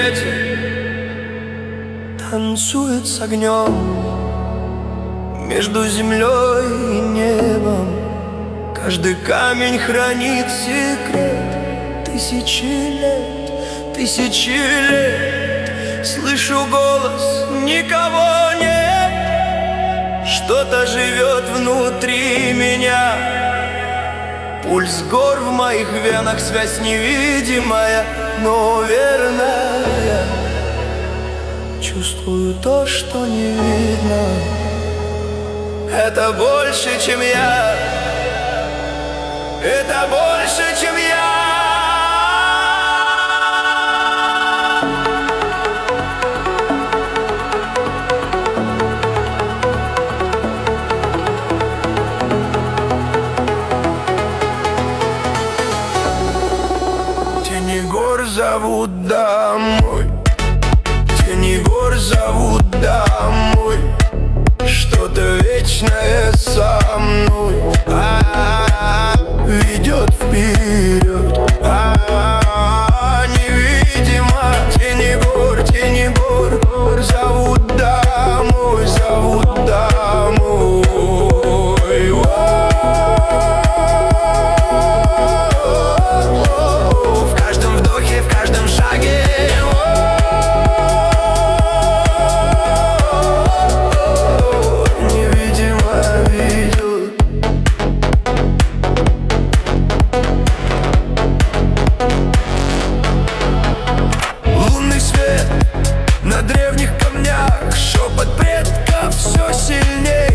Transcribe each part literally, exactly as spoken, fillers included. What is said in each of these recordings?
танцует с огнем между землей и небом. Каждый камень хранит секрет тысячи лет, тысячи лет. Слышу голос, никого нет, что-то живет внутри меня. Пульс гор в моих венах, связь невидимая, но верная. Чувствую то, что не видно. Это больше, чем я. Это больше, чем я. Тени гор зовут домой. Тени гор зовут домой. Что-то вечное со мной а -а -а, ведет вперед а -а -а, невидимо. Тени гор, тени гор, гор зовут домой, зовут домой. В каждом вдохе, в каждом шаге. На древних камнях шепот предков все сильней.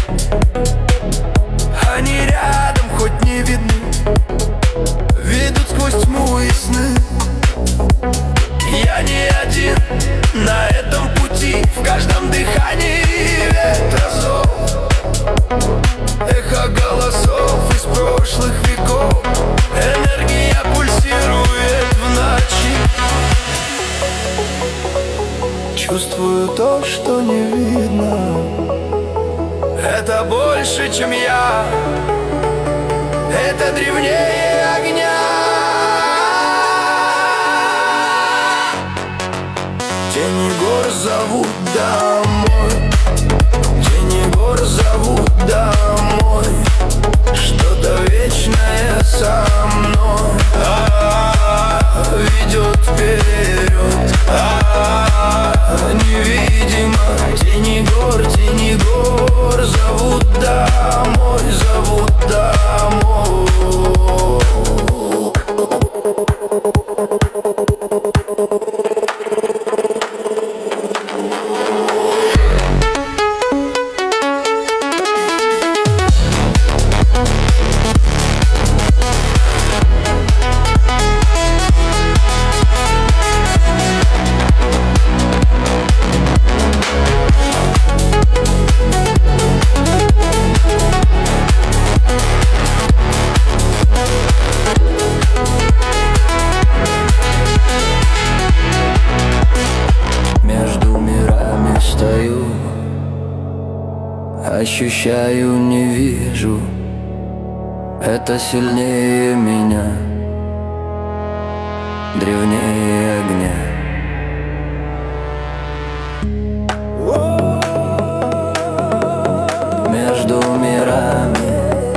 Они рядом, хоть не видны, ведут сквозь тьму и сны. Я не один на этом пути, в каждом дыхании ветра зов, эхо голосов из прошлых веков. Энергия пульсирует в ночи. Чувствую то, что не видно. Это больше, чем я. Это древнее огня. Тени гор зовут домой. Тени гор зовут домой. Что-то вечное со мной а-а-а, ведет вперед а-а-а, невидимо. Тени гор, тени гор зовут домой, зовут домой. Ощущаю, не вижу, это сильнее меня, древнее огня. Между мирами,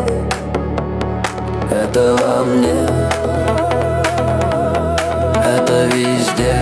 это во мне, это везде.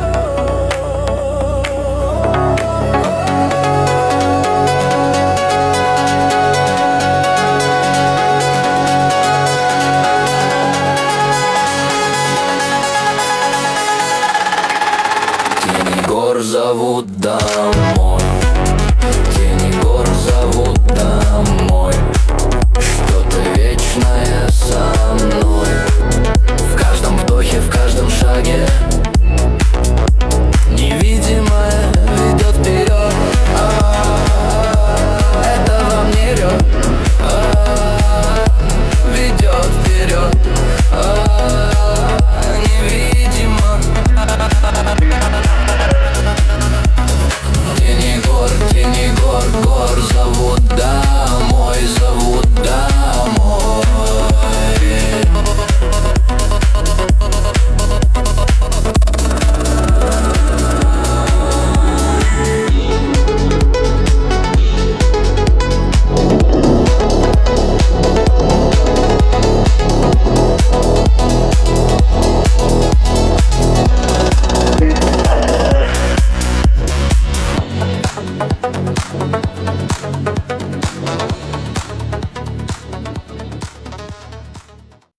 Зовут домой. Тени гор зовут домой. Что-то вечное со мной. В каждом вдохе, в каждом шаге. Невидимое ведет вперед а-а-а, это во мне рёт а-а-а, ведет вперед а-а-а, невидимо. Тени гор, тени гор, гор зовут домой, зовут домой.